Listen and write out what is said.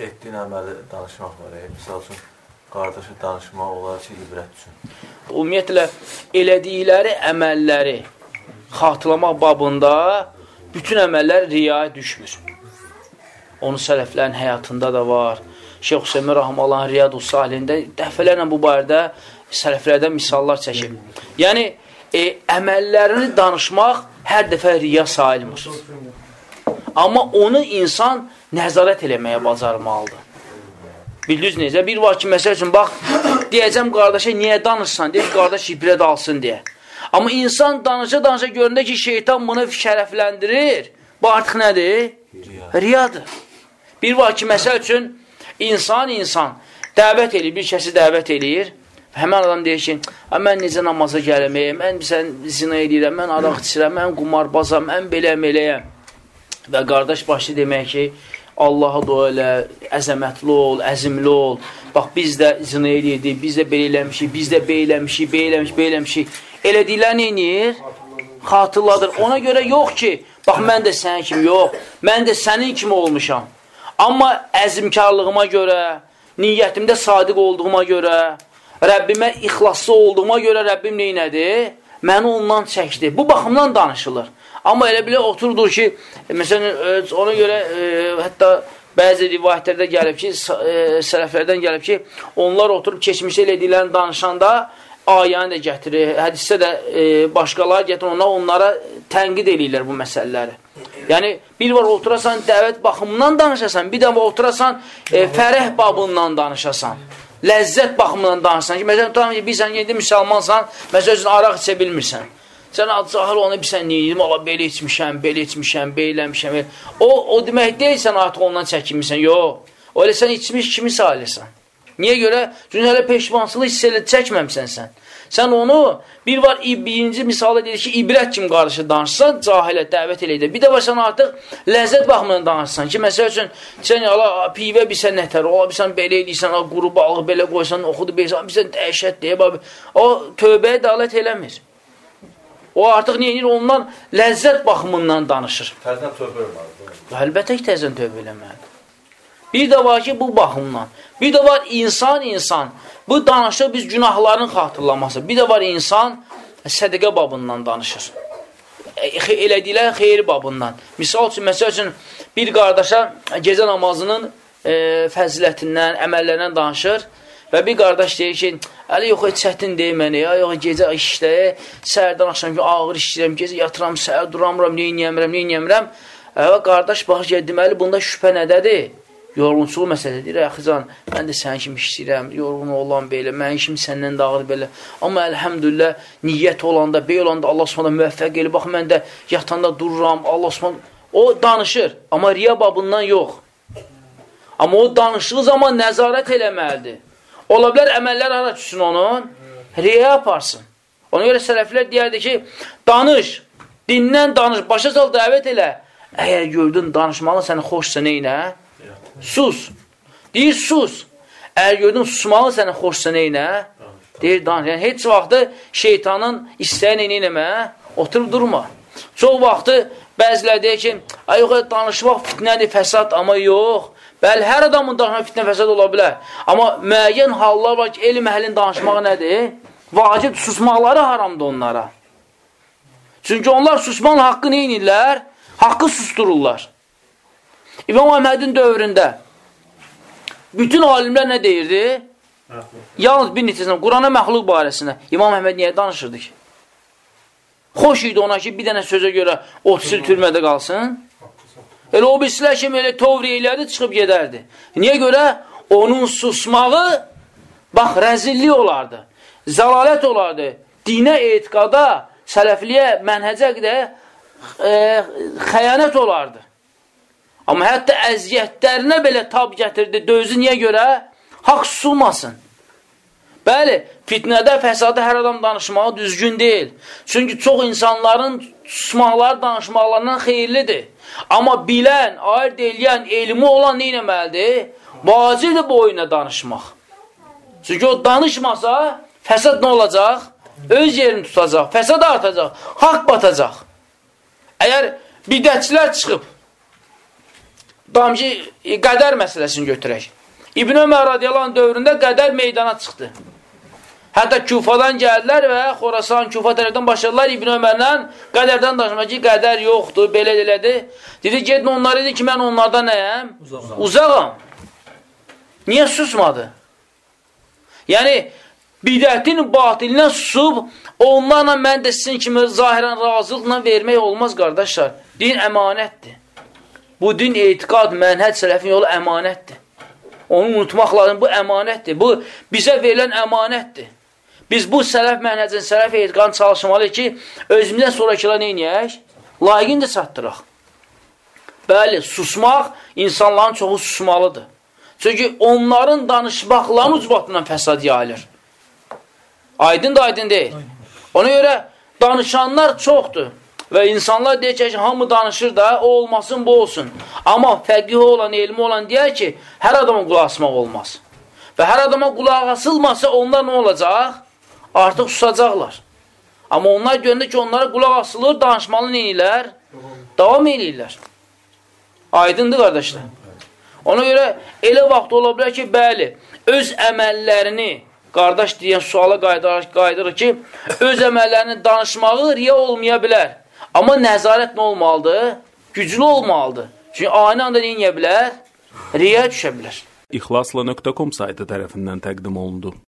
etdiyin əməli danışmaq var. Misal üçün, qardaşı danışmaq olar ki, ibrət üçün. Ümumiyyətlə, elədikləri əməlləri xatırlamaq babında bütün əməllər riyaya düşmür. Onun sələflərin həyatında da var. Şeyx Hüseymin Rahmalı'nın Riyad-ı Salihində dəfələrlə bu barədə sələflərdən misallar çəkib. Yəni, əməllərini danışmaq hər dəfə riya sayılmır. Amma onu insan nəzarət eləməyə bacarmalıdır. Bildiniz necə? Bir var ki, məsəl üçün, bax, deyəcəm qardaşa, niyə danışsan? Deyək, qardaş ibrət alsın deyə. Amma insan danışa göründə ki, şeytan bunu şərəfləndirir. Bu artıq nədir? Riyadır. Bir var ki, məsəl üçün, insan dəvət eləyir, bir kəsi dəvət eləyir. Həmən adam deyir ki, mən necə namaza gəlməyəm, mən zina edirəm, mən araq içirəm, mən qumarbazam, mən beləyəm. Və qardaş başı demək ki, Allaha dua elə, əzəmətli ol, əzimli ol. Bax, biz də zina edirdik, biz də belə eləmişik, biz də beləmişik. Elədiklər neyinir? Xatırladır. Ona görə yox ki, bax, mən də sənin kimi yox, mən də sənin kimi olmuşam. Amma əzimkarlığıma görə, niyyətimdə sadiq olduğuma görə, Rəbbimə ixlaslı olduğuma görə Rəbbim neynədir? Məni ondan çəkdi. Bu baxımdan danışılır. Amma elə bilə oturdur ki, məsələn, ona görə hətta bəzi rivayətlərdə gəlib ki, sələflərdən gəlib ki, onlar oturub keçmişdə elədiklərini danışanda ayəni də gətirir. Hədisdə də başqaları gətirir, onlara tənqid eləyirlər bu məsələləri. Yəni, bir var oturasan, dəvət baxımından danışasan, bir də oturasan, fərəh babından danışasan. Ləzzət baxımından danışsan ki, məsələn, tutam ki, bilsən ki, müsəlmansan, məsələn, üçün araq içə bilmirsən. Sən cahil ona bilsən, neydim, Allah, belə içmişəm, belə eləmişəm. O demək deyil, sən artıq ondan çəkinmirsən, yox. O elə sən içmiş kimi sayılırsan. Niyə görə? Çünki hələ peşmansılı hiss elə çəkməmsən sən. Sən onu, bir var, birinci misalı deyir ki, ibrət kimi qarşı danışsan, cahilə, dəvət eləyir. Bir də var, sən artıq ləzzət baxımından danışsan ki, məsəl üçün, sən pivə bilsən nətər, ola bilsən belə eləyirsən, quru balığı belə qoysan, oxudu bilsən, bilsən dəhşət deyə, o tövbəyə dəalət eləmir. O artıq neyinir? Ondan ləzzət baxımından danışır. Təzən tövbə eləməlidir. Əlbəttə ki, təzən tövbə eləməlidir. Bir də var ki, bu baxımdan. Bir də var insan. Bu danışır biz günahların xatırlaması. Bir də var insan sədəqə babından danışır. Elədiklər xeyri babından. Misal üçün, bir qardaşa gecə namazının fəzilətindən, əməllərindən danışır. Və bir qardaş deyir ki, əli yox, çətin deyil mənə, yox, gecə işləyə, səhərdən axşam ki, ağır işləyirəm, gecə yatıram, səhər duramıram, neyniyəmirəm. Qardaş baxır ki, deməli, bunda şübhə nədədir? Yorğunçuluq məsələdir. Əxizan, mən də sənin kimi işləyirəm, yorğun olan belə, mənim kimi səndən dağılır belə. Amma əlhəmdülillah, niyyət olanda, bey olanda Allah Subhanahu müvəffəq elə, bax, mən də yatanda dururam, Allah Subhanahu, o danışır, amma riya babından yox. Amma o danışdığı zaman nəzarət eləməlidir. Ola bilər, əməllər ara düşsün onun, riya yaparsın. Ona görə sələflər deyərdi ki, danış, dindən danış, başa sal dəvət elə. Əgər gördün danışmalı səni xoşsa neynə? Sus. Deyir, sus. Əgər gördün susmalı səni xoşsa neynə? Deyir, danış. Yəni, heç vaxtı şeytanın istəyə neynəmə? Oturub durma. Çox vaxtı bəzilər deyir ki, yox, danışmaq fitnədir, fəsad, amma yox. Bəli, hər adamın danışmaq fitnə fəsad ola bilər. Amma müəyyən hallar var ki, elm əhlinin danışmağı nədir? Vacib susmaqları haramdır onlara. Çünki onlar susmanın haqqı neynirlər? Haqqı sustururlar. İmam Əhmədin dövründə bütün alimlər nə deyirdi? Yalnız bir neçəsində, Qurana məxluq barəsində. İmam Əhməd niyə danışırdı ki? Xoş idi ona ki, bir dənə sözə görə 30 il türmədə qalsın. Elə o birisilər kimi elə tovri elədi, çıxıb gedərdi. Niyə görə? Onun susmağı, bax, rəzillik olardı, zəlalət olardı, dinə, etiqada, sələfliyə, mənhəcə də xəyanət olardı. Amma hətta əziyyətlərinə belə tab gətirdi, dözü niyə görə? Haqq susulmasın. Bəli, fitnədə, fəsada hər adam danışmağı düzgün deyil. Çünki çox insanların susmaqları danışmaqlarından xeyirlidir. Amma bilən, ayırt eləyən, elmi olan nə eləməlidir? Vacibdir bu oyuna danışmaq. Çünki o danışmasa, fəsad nə olacaq? Öz yerini tutacaq, fəsad artacaq, haqq batacaq. Əgər bidətçilər çıxıb, damcı qədər məsələsini götürək. İbn Ömər radiyallahu dövründə qədər meydana çıxdı. Hətta Kufadan gəldilər və Xorasan, Kufa tərəfdən başladılar İbn Ömərlə qədərdən danışmaq ki, qədər yoxdur, belə elədi. Dedi, gedin onlar dedi ki, mən onlardan nəyəm? Uzağam. Niyə susmadı? Yəni, bidətin batilinə susub, onlarla mən də sizin kimi zahirən razılıqla vermək olmaz, qardaşlar. Din əmanətdir. Bu din etiqad, mənhəc, sələfin yolu əmanətdir. Onu unutmaq lazım, bu əmanətdir. Bu, bizə verilən əmanətdir. Biz bu sələf mənhəcin, sələf etiqadını çalışmalıyıq ki, özümüzdən sonrakılar neynəyək? Layiqini də çatdıraq. Bəli, susmaq, insanların çoxu susmalıdır. Çünki onların danışmaqlarının ucbatından fəsad yayılır. Aydın da aydın deyil. Ona görə danışanlar çoxdur. Və insanlar deyək ki, hamı danışır da, o olmasın, bu olsun. Amma fəqih olan, elmi olan deyər ki, hər adama qulaq asmaq olmaz. Və hər adama qulaq asılmasa, onlar nə olacaq? Artıq susacaqlar. Amma onlar görəndə ki, onlara qulaq asılır, danışmalı neyirlər? Davam edirlər. Aydındır, qardaşlar. Ona görə elə vaxt ola bilər ki, bəli, öz əməllərini, qardaş deyən suala qayıdırır ki, öz əməllərini danışmağı riya olmaya bilər. Amma nəzarət nə olmalıdır? Güclü olmalıdır. Çünki aynı anda neyə bilər? Riya düşə bilər. İxlasla.com saytı tərəfindən təqdim olundu.